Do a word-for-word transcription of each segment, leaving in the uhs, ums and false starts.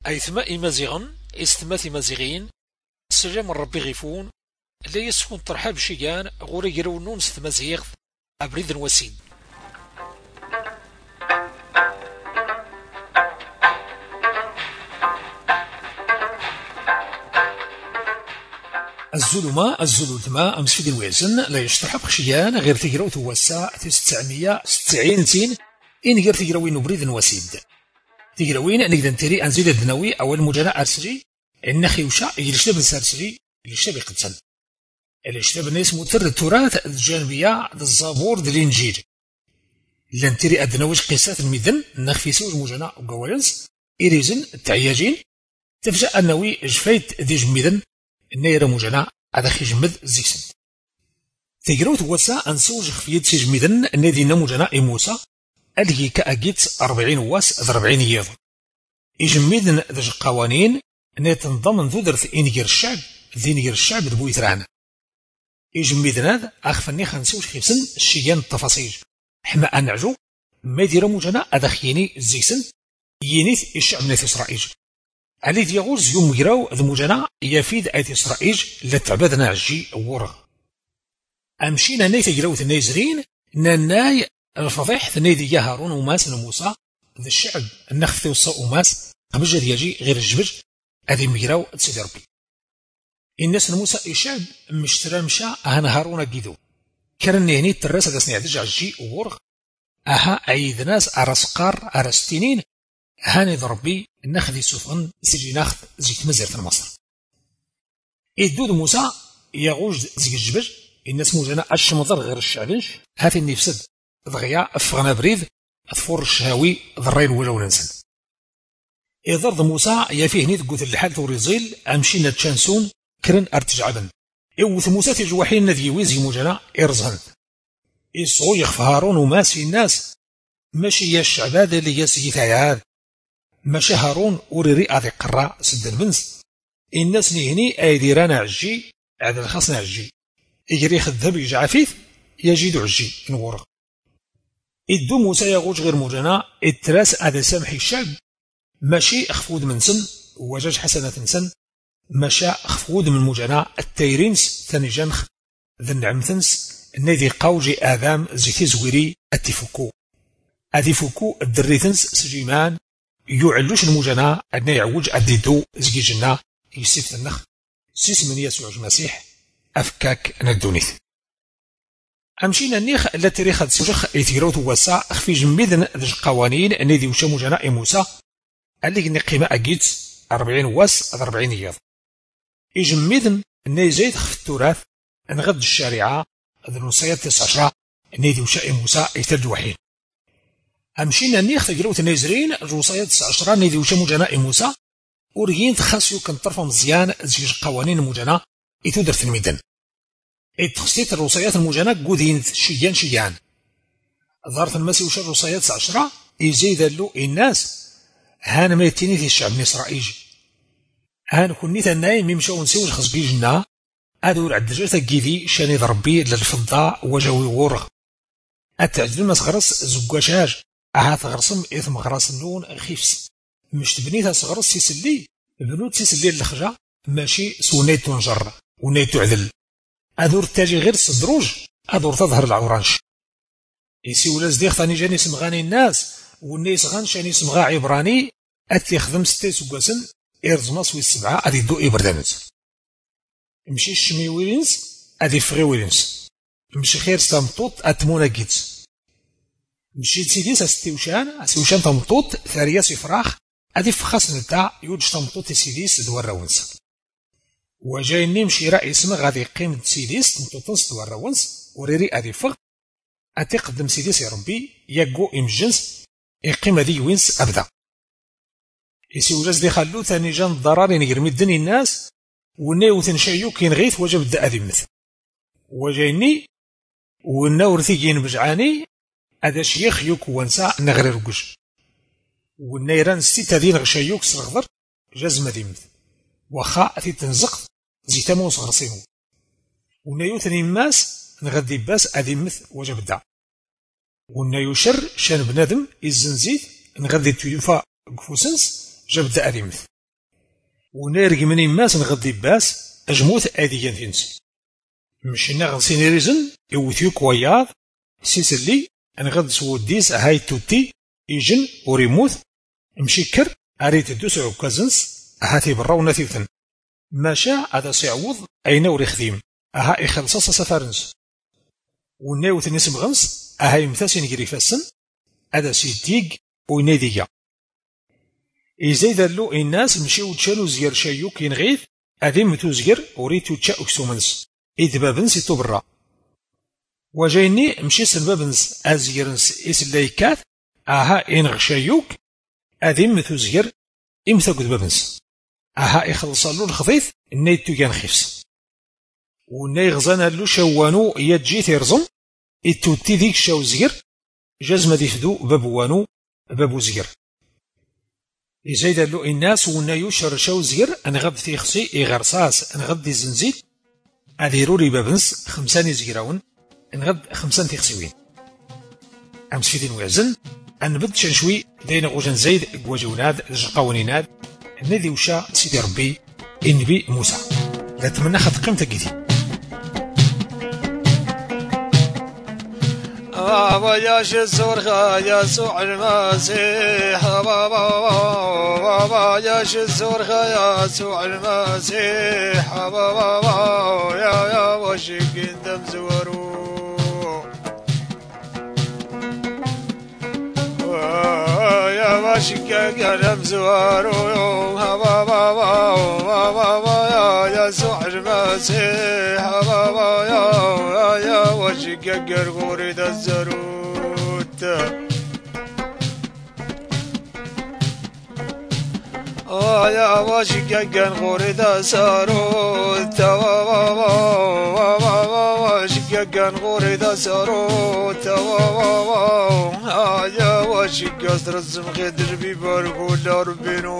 أي ثماء مازيغن استماث مازيغين السلام ربي غيفون لا يسكن ترحاب شيان غوري يرونون ستمازيغ أبريد وسيد. الظلمة الظلمة أمس في الوزن لا يشتحق شيان غير تجرو توسع تسعمية وستين تين إن غير تجروين بريد وسيد تجروين نقدر نتري أنزيد الدنوي أول مجانا أرسلي النخي وشا يشتب السرسلي يشتب قتل الاشتب الناس متر التراث الجانبية الزابور الإنجيل لنتري أدنوي قصات الميدن نخفي سوج مجانا وقوالنس إريزن التعياجين تفجأ النووي جفيت ديج ميدن النيرة مجانا هذا خيجمد زيكسن تجروت وسا أنسوج خفيت سيجمدن النادي نموجانا إموسا ألقي كأجيت أربعين واس أربعين يض يجمدن ذج قوانين نتنضمن ذدرت إنجر الشعب ذينجر الشعب دبويتران يجمدن هذا أخفني خنسوج خيبسن الشيان التفاصيل حما أنعجو ما يدير مجانا هذا خيني زيكسن ينيث الشعب نيث إسرائيل علي ديغوز يوم يراو ذو مجانا يفيد آية إسرائيل لتعبدنا عجي ورغ أمشينا نيث يراو ثنيزرين نناي الفضيح ثنيدي هارون وماس موسى ذا الشعب النخث وصاء وماس قبل يجي غير الجبج هذي ميراو تسيدي ربي الناس موسى الشعب مشترى مشى أهنا هارون قيدو كرن هني ترس هذا سنع دج عجي ورغ أها عيد ناس أرسقار أرستينين هاني ضربي ناخذ سفن سيجي ناخذ زيت مزر في مصر الدود موسى يغوج زيك الجبج الناس موجنا الشمضر غير الشعبنش هاتي النفسد ضغيا افغنا بريد اثفور الشهاوي ضرين ولو ننسن إضرد موسى يفيه نيت قوت الحال توريزيل أمشينا تشانسون كرن ارتجعبن إوث موسى تجوحين نذي ويزي موجنا إرزهن إصو يخف هارون وماسي الناس ماشي يا الشعباد اللي يسي ثياد ماشي هارون وريري أذي قراء سد البنس الناس نهني أيديران عجي عاد الخاصنا عجي يجري خذب يجي عفيف يجيد عجي نورغ إدو موسى يغوج غير موجنا التراس هذا سامحي الشعب ماشي أخفود من سن وجاج حسنة سن ماشي أخفود من موجنا التيرينس ثاني جنخ ذن نعمثنس النادي قوجي آذام زيتي زويري التفكو أدفكو الدريثنس سجيمان يعلوش المجنا أدنا يعوج أديدو زكي جنا يسيف النخ سيس من يسوع المسيح أفكاك ندونيث أمشينا النيخ التي ريخد سجخ إثيروت وسا أخفي جميدن ذج قوانين النادي وشا مجنا موسى اللي نقيمة أجيت أربعين واس أربعين يض يجميدن النادي زيد خف التراث نغد الشريعة ذي الوصية تسعة عشرة النادي وشا موسى يترد وحيد أمشينا نيخ تجروت النيزرين الوصية تسعة عشرة نيدي وشا مجنا موسى وريين تخاصيو كان طرفة مزيان زيج قوانين مجنا إتودر في الميدان إتخصيت الوصيات المجنا قودين شيان شيان ظهرت المسي وشا الوصية تسعة عشرة يزيد له الناس هان ميتيني في الشعب من إسرائيل هان كنيت النايم يمشاو نسيو الخصبي جنا أدور عد جرت الجيدي شاني ضربي للفضاء وجوي ورغ أتعجل مسغرس زقاشاج أهات غرسم إثم غرس النون خيفس مش تبنيتها صغرس سيسلي بنوت سيسلي الخجا ماشي سونيت تنجر ونيت تعدل أدور تاجي غير الصدروج أدور تظهر العورانش يسي ولاز ديخ ثاني جاني سمغاني الناس والنيس غان شاني سمغا عبراني أتيخدم ستي سقاسن إرزماس والسبعة أدي دو إبردانوز مشي الشمي ويلينس أدي فغي ويلينس مشي خير ستامطوط أتمونا جيتس مشيت سيديس استيوشان استيوشان تمطوط ثريا سفراخ ادي فخاص نتاع يوج تمطوط سيديس دوار راونس وجاي نمشي رأي اسمه غادي قيم سيديس تمطوطنس دوار راونس وريري ادي فغ اتقدم سيديس يا ربي يقو امجنس يقيم هذه وينس ابدا يسي وجاز دي خلو ثاني جان ضراري نقرمي الدنيا الناس وناو تنشايو كين غيث وجب الدا ادي مثل وجايني وناورثي كين بجعاني هذا شيخ يوك وانسا نغري رقش والنيران ستة دين غشايوك صغر جزمة ديمت وخا أتي تنزق زيتا موس غرسيهم ونايو ثاني ماس نغدي باس أديمت وجب دا ونايو شر شان بنادم الزنزيت نغدي تيوفا قفوسنس جبد أديمت ونارق من يماس نغدي باس أجموت آديا تنس مشينا غنسيني ريزن يوثيو كوياض سيسلي نغد سوديس هاي توتي يجن وريموت مشيكر أريد دوس عكازنس هاتي برا ونثيثن ماشا هذا سيعوض أين وريخديم أها يخلصص سفارنس وناوث نسم غنس أها يمثاسين جريفاسن هذا سيديق ويناديا إزاي دالو الناس مشيو تشالو زير شايوك ينغيث أذي متو زير وريتو تشا أكسومنس إذ بابنس يتو برا وجايني مشي سنبابنس أزيرنس إس اللايكات أها إنغ شايوك أذي متو زير إمثا قد بابنس أها يخلصالو الخضيث نايتو كان خيفس وناي غزانا لو شوانو يجي تيرزم إتو تيديك شاو زير جازم ديفدو بابوانو بابو زير إزاي دالو الناس ونايو شرشاو زير أنغد تيخسي إغرساس أنغد دي زنزيل أذيروري بابنس خمساني زيراون أنغد خمسان تيخسيوين أمس في دين وعزن أنبد شنشوي دين غوجن زيد قواجوناد جقاونيناد نادي وشا سيدي ربي النبي موسى لا تمنى خد قيمتك جدي بابا يا شزورخا يسوع المسيح بابا بابا يا شزورخا يسوع المسيح بابا يا يا وشك دم زورو يا وشك دم زورو بابا بابا يا يسوع المسيح بابا يا يا وشك قرقوري الزروت يا وشك قرقوري الزروت وشك قرقوري الزروت يا وشك قصر الزمخي دربي باركو لربينو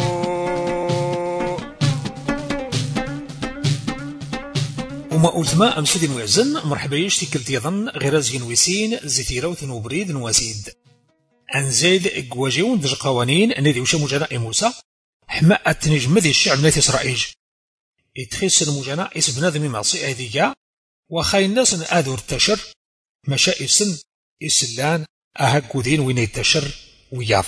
وما أولتما أمسيد نوعزن مرحبا يشتي كلت يظن غير زين ويسين زيتيروث وبريد نواسيد أنزيد قواجيون دج قوانين نادي وشا مجانا موسى حما التنجم ذي الشعب ناثي إسرائيل يتخيس المجانا إس بنادمي معصي أيديا وخاي الناس آذور التشر مشا إسن إسلان أهاكو دين وين يتشر وياض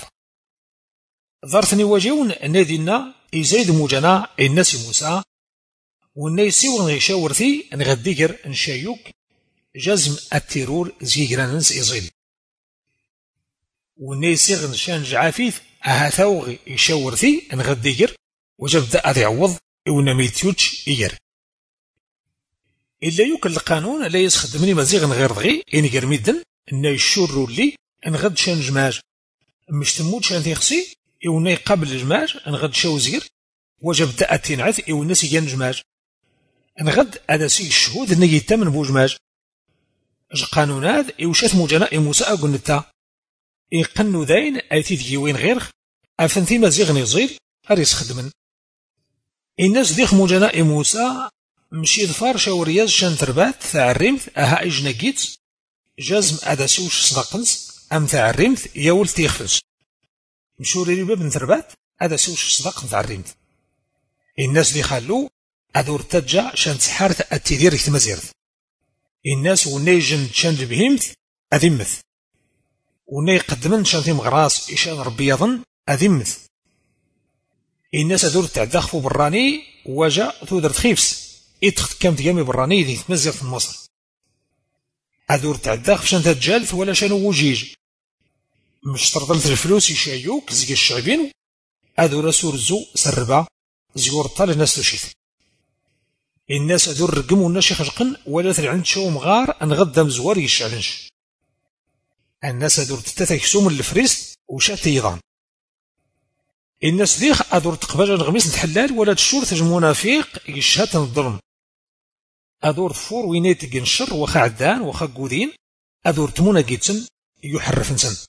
ظرثني واجيون نادينا إزايد مجانا الناس موسى والنايسي ونغيشاورثي نغديكر نشايوك جزم التيرور زيجراننس إزيل والنايسي غنشان جعافيث أهاثاوغ يشاورثي نغديكر وجبدا أذي عوض ونميتيوتش إيجر إلا يوك القانون لا يسخدمني مزيغ غير ضغي إنيجر ميدن إنا يشورو لي نغد شان جماج مش تموت شان تيخسي إونا يقابل الجماج نغد شاوزير وجبدا أتينعث إو الناس يجان جماج نغد أدسي الشهود نجي تمن بوجماج اج قانونات إوشات مجانا موسى أقولنتا يقنو ذاين أيتي ديوين غير أفنتي مزيغ نزيل أريس خدمن الناس ديخ مجانا موسى مشي ظفار شاورياز شان تربات ثعرمت أها إجناقيت جازم أدسي وش صدقنس أم ثعرمت ياول تيخفز مشوري ريباب نتربات أدسي وش صدقن ثعرمت الناس دي خلو أدور تجا شان تحارت التدير يتمزيرت الناس ونيجن شان بهمت أذمث وني قدمن شان تيم غراس إشان ربي يظن أذمث الناس أدور تعدخفو براني وجا تودر تخيفس إتخت كام تقامي براني ذي تمزير في مصر أدور تعدخف شان تجالث ولا شانو وجيج مش ترضلت الفلوس يشايوك زي الشعبين أدور سور زو سربا زيور طال ناس تشيث الناس أدور رقموا الناس يخشقن ولا تلعند شو مغار أنغدا مزوار يشعلنش الناس أدور تتثيكسوم الفريست وشات يضان الناس ديخ أدور تقبل الغميس نتحلال ولا تشور تج منافق يشهات الظلم أدور تفور وينيت جنشر وخا عدان وخا قودين أدور تمونا جيتسن يحرف انسان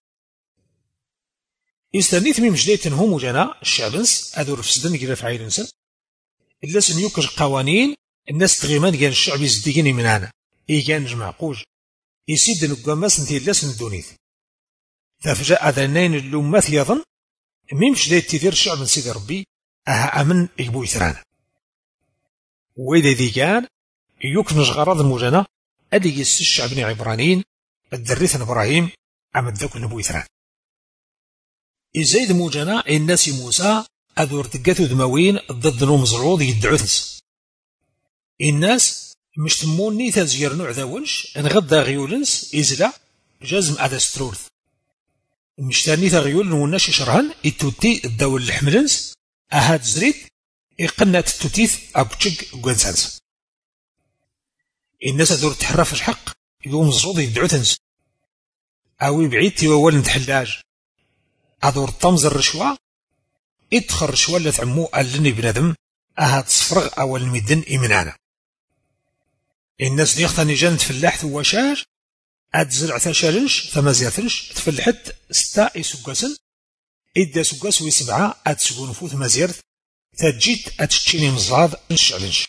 استنيت من مجديت هم وجنا الشعبنس أدور فسدن جرف عيلنسن إلا سنيوكش قوانين الناس تغيمان كان الشعب يزدقيني من أنا إي كان جمع قوج يسيد نقاماس نتي لاس ندونيث ففجاء ذنين اللومات يظن ميمش دايت تدير الشعب من سيدي ربي أها أمن يبو يثران وإذا ذي كان يكنج غراض المجنة أدي يس الشعب بن عبرانيين الدريث إبراهيم عمد ذاك نبو يثران إزايد مجنة الناس موسى أذور تقاتو دموين ضد نوم زعوض يدعوثنس الناس مش تموني تزير نوع ذاونش انغدا غيولنس إزلا جزم أذا سترورث مش تاني تغيول نوناش شرهن التوتي الدول الحملنس أهاد زريت إقنات التوتيث أبتشق قوانسانس الناس أذور تحرف الحق يوم زعوض يدعوثنس أوي بعيد تيوال نتحلاج أذور طمز الرشوة ادخل رشوة اللي تعمو ألني بنادم أهاد صفرغ أول المدن إمنانا الناس دي اختاني جانت فلاح ثواشاج أد زرع ثاشالنش ثما زيارتنش تفلحت ستا إسوكاسن إدا سوكاس ويسبعة أد سكون فوث مزيرت تجيت أتشتيني مزاد نشعلنش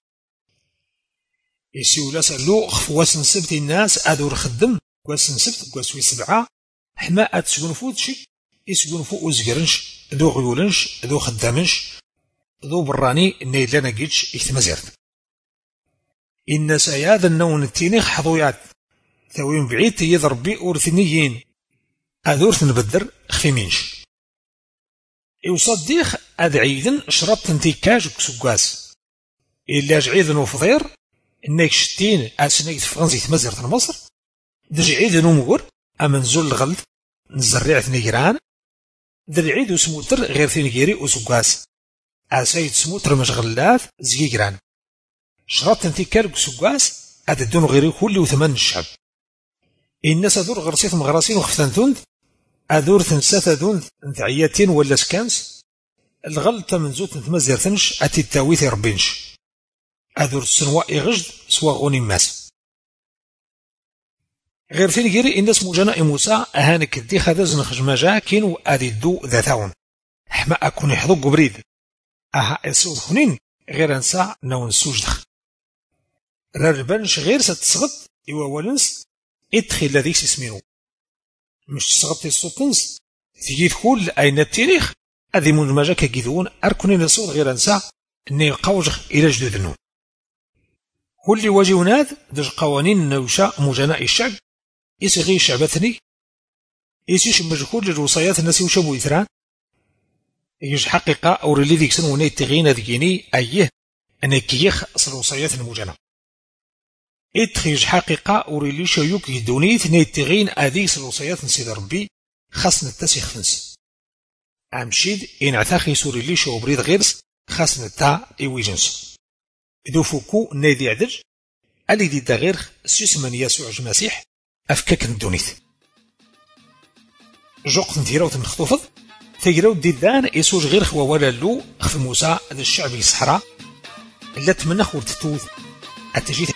يسيولا سألو خفواس نسبت الناس أدور خدم كواس نسبت كواس ويسبعة حما أد سكون فوث شي يسكون فوق وزقرنش ذو غيولنش ذو خدامنش ذو براني نيدلانا جيتش إكتمازيرت الناس أياد النون التينيخ حضويات ثوين بعيد تيضرب بي أورثنيين أذورث نبدر خفيمينش يوصد ديخ أدعيدن شربت انتيكاج كسوكاس إلا جعيدن وفضير إنك شتين أسنيك فرنسي تمزيرت مصر دجعيدن ومغور أمن زول الغلط نزرعت نيران درعيد وسموتر غير ثنيجيري وسوكاس أسايد سموتر مشغلات زيجران شرط انتي كارك سوكاس أددون غيري كل وثمان الشعب الناس أدور غرسيت مغراسين وخفتان ثنث أدور ثنسات ثنث انتعياتين ولا سكانس الغلطة من زوت نتمزير ثنش أتي التاويث ربينش أدور السنواء يغجد سوا غوني ماس غير ثنيجيري الناس مجانا موسى أهانك دي خذازن خجماجا كينو أدي الدو ذاتاون حما أكون يحضوك بريد أها يسود خنين غير أنسا نون سوجدخ رربانش غير ستصغط إوا ولنس إدخل لذيك سسمينو مش تصغط السوطنس تيجي تقول أين التاريخ أذي مجمجا كجذون أركني نصود غير أنسا إني قوجخ إلى جدود النون كل وجهناد دج قوانين نوشا مجناء الشعب يسغي شعبتني يسيش مجهول للوصيات الناس وشبو إثران يج حقيقة أو رلي ذيك سنو نيتغين ذيكيني أيه أنا كيخ أصل وصيات المجنة إتخيج حقيقة أو رلي شيوك يدونيت نيتغين أذيك الوصيات نسيد ربي خاص نتسيخ فنس أمشيد إن عتاخي سوري لي شو بريد غيرس خاص نتا إيوي جنس إذو فوكو نيدي عدج ألي دي دا غير سيس من يسوع المسيح أفكاك ندونيت جوق نتيراوت نخطوفض تيراو ديدان يسوج غير خوا ولا لو خف موسى هذا الشعب الصحراء لا تمنخ ورتتوث التجيت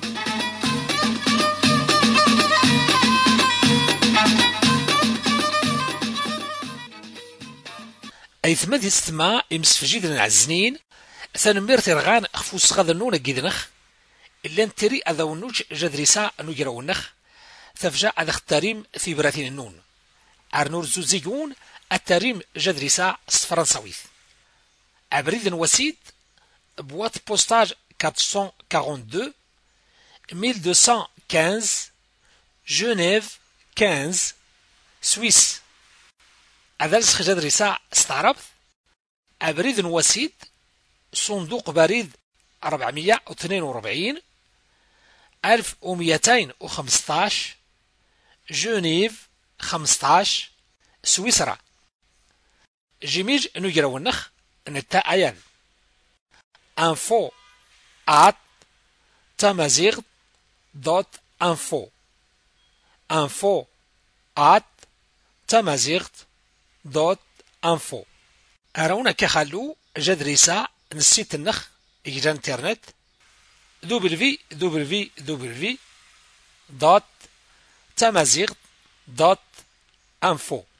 أي ثماد يستمع يمسفجيد العزنين ثانمير ترغان خفوس غاذا نونا جيدنخ إلا نتري أذا ونوج جدريسا نجرا ونخ ثفجا أذا اختاريم في براتين النون أرنور زوزيون التريم جدريسا فرنساويث أبريد وسيد بوات بوستاج أربعمائة واثنين وأربعين ألف ومئتين وخمسة جنيف خمسة سويس أذلس جدريسا استعربت أبريد وسيد صندوق بريد أربعمائة واثنين وأربعين ألف ومئتين وخمسة عشر جنيف خمسة عشر سويسرا جيميج نجرا ونخ نتا أيان info at tamazigh دوت info info at tamazigh دوت info أراونا كخلو جدريسا نسيت النخ إجرا انترنت دبليو دبليو دبليو دوت tamazigh دوت info